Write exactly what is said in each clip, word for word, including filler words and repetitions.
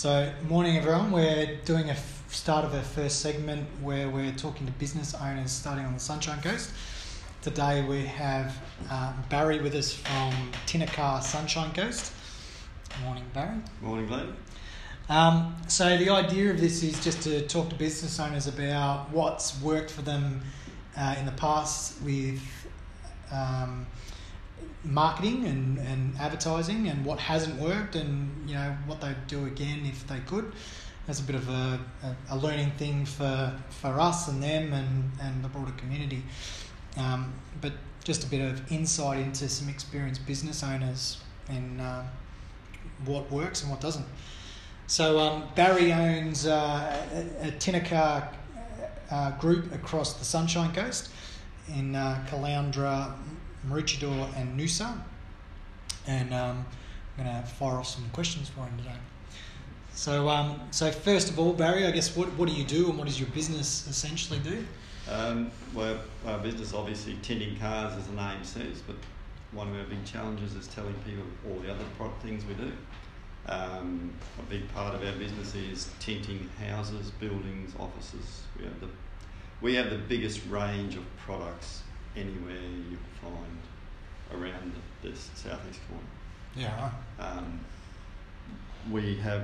So, morning everyone. We're doing a f- start of our first segment where we're talking to business owners starting on the Sunshine Coast. Today we have uh, Barry with us from Tinakar Sunshine Coast. Morning, Barry. Morning, Glenn. Um, so the idea of this is just to talk to business owners about what's worked for them uh, in the past with um, marketing and, and advertising, and what hasn't worked, and you know what they'd do again if they could. As a bit of a, a, a learning thing for, for us and them and, and the broader community. Um, but just a bit of insight into some experienced business owners and uh, what works and what doesn't. So um, Barry owns uh, a, a Tinakar uh, group across the Sunshine Coast in uh, Caloundra, Maroochydore and Noosa. And um, I'm going to fire off some questions for him today. So um, so first of all, Barry, I guess what, what do you do and what does your business essentially do? Um, well, our business, obviously, tinting cars, as the name says, but one of our big challenges is telling people all the other product things we do. Um, a big part of our business is tinting houses, buildings, offices. We have the we have the biggest range of products anywhere you can find around the, this southeast corner. Yeah, right. Um, we have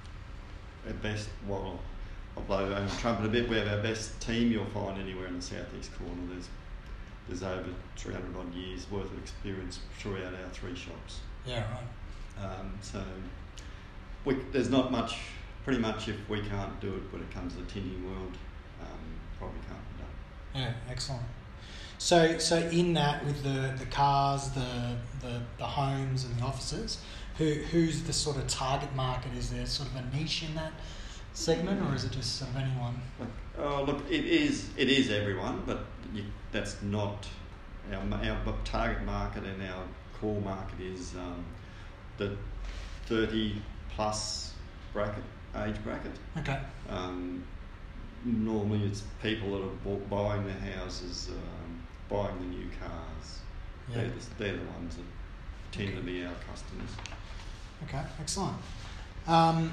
our best, well, I'll blow our own trumpet a bit, we have our best team you'll find anywhere in the southeast corner. There's there's over three hundred odd years worth of experience throughout our three shops. Yeah, right. Um, so we, there's not much, pretty much if we can't do it when it comes to the tinting world, um, probably can't be done. Yeah, excellent. So so in that, with the, the cars, the, the the homes and the offices, who who's the sort of target market? Is there sort of a niche in that segment, or is it just sort of anyone? Oh, look, it is it is everyone, but you, that's not our our target market, and our core market is um, the thirty plus bracket age bracket. Okay. Um, normally, it's people that are bought, buying their houses, um, buying the new cars. Yeah. They're the, they're the ones that tend Okay. to be our customers. Okay, excellent. Um,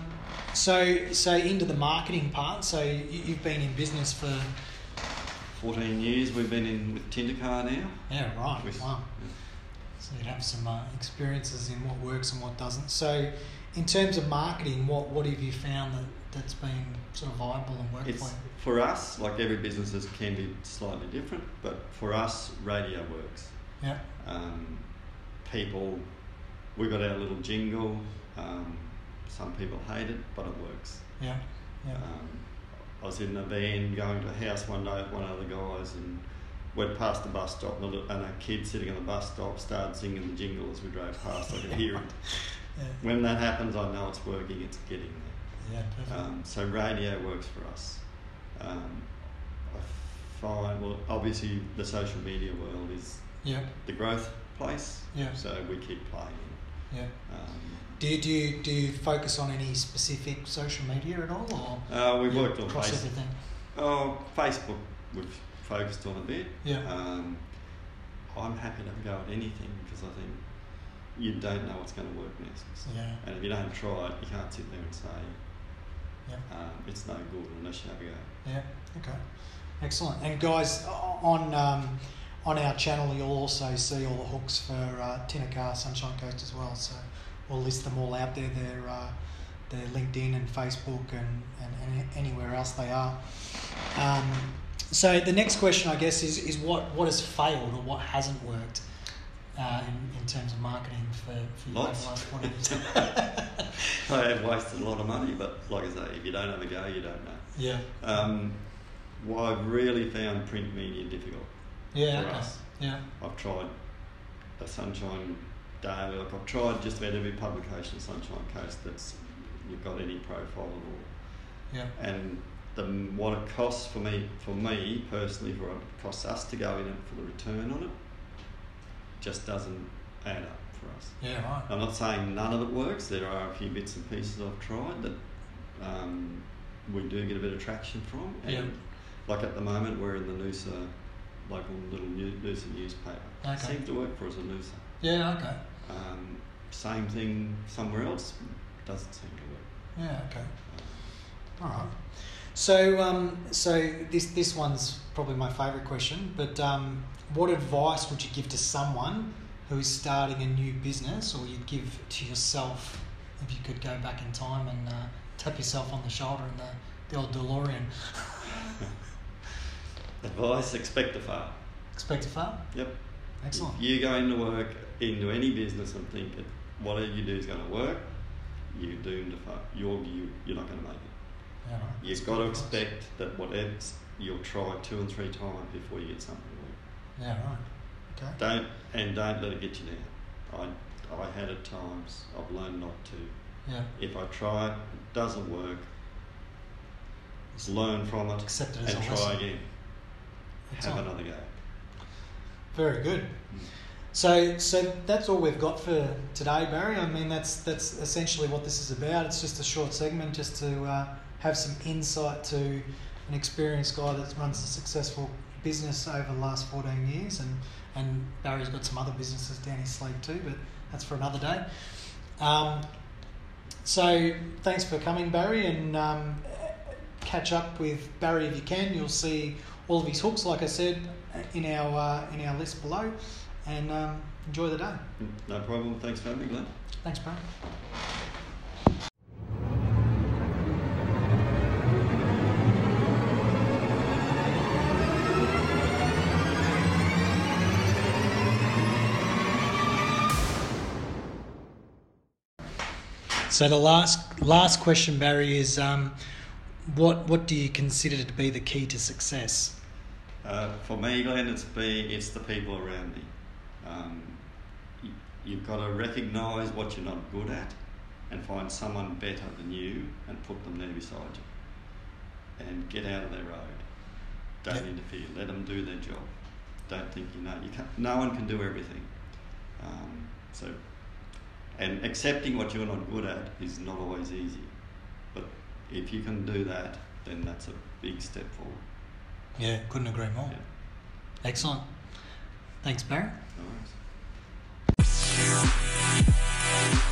so so into the marketing part. So you, you've been in business for fourteen years we've been in with Tinakar now. yeah right With, wow. So you'd have some uh, experiences in what works and what doesn't. So in terms of marketing, what what have you found that that's been sort of viable and worked It's, for you? for us, like every business is, can be slightly different, but for us, radio works. Yeah. Um, people, we got our little jingle. Um, some people hate it, but it works. Yeah. Yeah. Um, I was in a van going to a house one day with one of the guys, and went past the bus stop, and a, little, and a kid sitting on the bus stop started singing the jingle as we drove past. I could hear it. Yeah. When that happens, I know it's working. It's getting there. Yeah. Perfect. Um, so radio works for us. Um, I find, well, obviously the social media world is yeah. the growth place. Yeah. So we keep playing in Yeah. it. Um, Do you, do you do you focus on any specific social media at all, or uh, we've you worked on across Facebook. everything? Oh, Facebook we've focused on a bit. Yeah. Um, I'm happy to go at anything because I think you don't know what's going to work next. Yeah. And if you don't try it, you can't sit there and say Yeah. um, it's no good unless you have a go. Yeah. Okay. Excellent. And guys, on um, on our channel, you'll also see all the hooks for uh, Tinakar Sunshine Coast as well. So we'll list them all out there. They're uh, they're LinkedIn and Facebook and, and, and anywhere else they are. Um, so the next question, I guess, is is what, what has failed or what hasn't worked uh, in, in terms of marketing for, for you over Lots. the last forty years? I have wasted a lot of money, but like I say, if you don't have a go, you don't know. Yeah. Um, well, I've really found print media difficult Yeah. for Okay. us. Yeah. I've tried the Sunshine Daily, like I've tried just about every publication Sunshine Coast that's you've got any profile at all. Yeah. And the what it costs for me, for me personally, for what it costs us to go in it for the return on it, just doesn't add up for us. Yeah. Right. I'm not saying none of it works. There are a few bits and pieces I've tried that um, we do get a bit of traction from. And Yeah. like at the moment, we're in the Noosa local little new, Noosa newspaper. Okay. It seems to work for us in Noosa. Yeah. Okay. Um, same thing somewhere else, doesn't seem to work. Yeah. Okay. All right. So, um, so this this one's probably my favourite question. But um, what advice would you give to someone who is starting a new business, or you'd give to yourself if you could go back in time and uh, tap yourself on the shoulder in the, the old DeLorean? Advice: expect to fail. Expect to fail? Yep. Excellent. If you go into work into any business and think that whatever you do is going to work, you're doomed to fail. You're you, you're not going to make it. Yeah, right. You've That's got to good advice. expect that whatever you'll try two and three times before you get something to work. Yeah, right. Okay. Don't and don't let it get you down. I I had at times. I've learned not to. Yeah. If I try it, it doesn't work. Just learn from it Accept it as and a try lesson. again. Excellent. Have another go. Very good. So, so that's all we've got for today, Barry. I mean, that's that's essentially what this is about. It's just a short segment, just to uh, have some insight to an experienced guy that runs a successful business over the last fourteen years, and and Barry's got some other businesses down his sleeve too, but that's for another day. Um, so, thanks for coming, Barry, and um, catch up with Barry if you can. You'll see all of his hooks, like I said, in our uh, in our list below. And um, enjoy the day. No problem. Thanks for having me, Glenn. Thanks, Barry. So the last last question, Barry, is um, what what do you consider to be the key to success? Uh, for me, Glenn, it's be it's the people around me. Um, you, you've got to recognise what you're not good at, and find someone better than you, and put them there beside you, and get out of their road. Don't Yep. interfere. Let them do their job. Don't think you know. You can't, no one can do everything. Um, so, and accepting what you're not good at is not always easy. But if you can do that, then that's a big step forward. Yeah, couldn't agree more. Yeah. Excellent. Thanks, Barry. No worries.